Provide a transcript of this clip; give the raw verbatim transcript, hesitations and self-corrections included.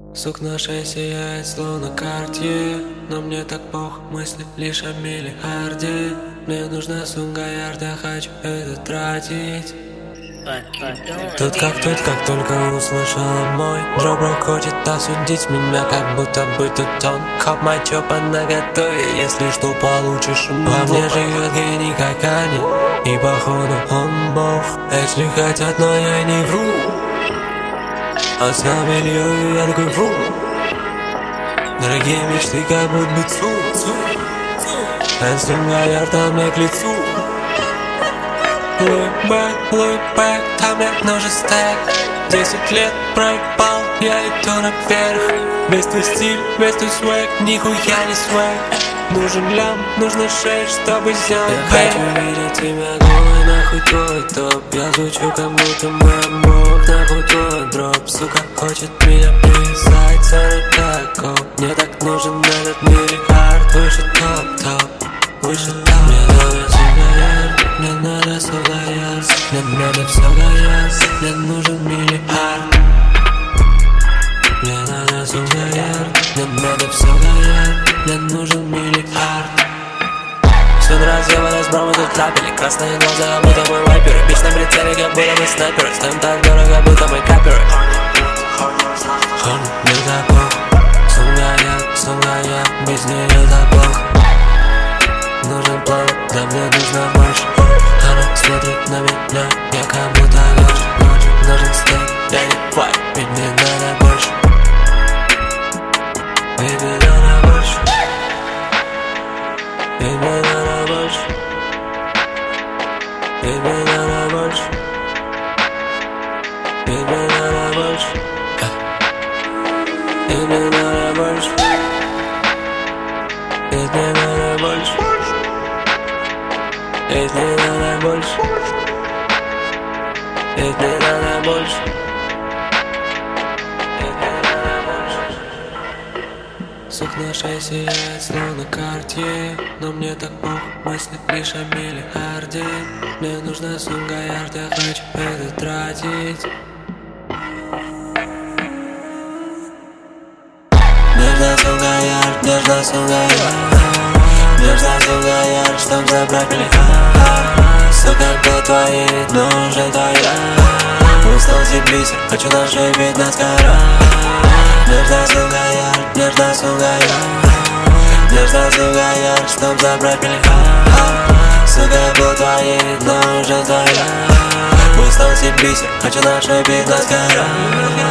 Сук на шее сияет, словно Картье. Но мне так пох, мысли лишь о миллиарде. Мне нужна сумка ярд, я хочу это тратить. Тут как тут, как только услышала мой дробро хочет осудить меня, как будто бы тут он. Хоп, мачо по наготове, если что получишь. Во мне живет гений, как они, и походу он бог. Если хотят, но я не вру. А с нами Ильей я такой вру. Дорогие мечты, как будто бы цу. Сумка ярда мне к лицу. Look back, look back, там мне нужен стек. Десять лет проебал, я иду наверх. Весь твой стиль, весь твой свэг, нихуя не свэг. Нужен лям, нужно шесть, чтобы сделать бэк. Я хочу видеть тебя голой, нахуй твой топ. Я звучу, как будто мой бог, нахуй твой дроп. Сука хочет меня привязать, сорок таков. Мне так нужен этот миллиард, выше топ-топ, выше топ. Мне надо сигарет, мне надо сугаяс, мне надо все гаяс, мне нужен миллиард. Мне надо сугаяр, мне надо все гаяр, мне нужен миллиард. Все разъебано с брома, тут трапели. Красные глаза, будто мой вайпер. Бич на прицеле, как будто мы снайперы. Стоим так дорого, будто мы каперы. Хон, не запах. Сугаяр, сугаяр, без нее запах. Нужен план, да мне нужно больше. Она смотрит на меня, я как будто ложь. Нужен стейк, я не файт, ведь мне надо больше. Baby, надо больше. Baby, надо больше. Baby, надо больше. Baby, надо больше. Baby, надо больше. Baby, надо больше. Baby, надо больше. Baby, надо больше. Сук на шее сияет, словно Картье. Но мне так пох, мысли лишь о миллиарде. Мне нужна сумка ярд, я хочу это тратить. Нужна сумка ярд, нужна сумка ярд. Нужна сумка ярд, чтоб забрать миллиард. Сука, кто твои, нужен твоя. Устал бисер, хочу на шее бить на скара. Нужна сумка ярд, нужна сумка ярд. Нужна сумка ярд, чтоб забрать миллиард. Сука, кто твои, нужен твоя. Устал бисер, хочу на шее бить на скара.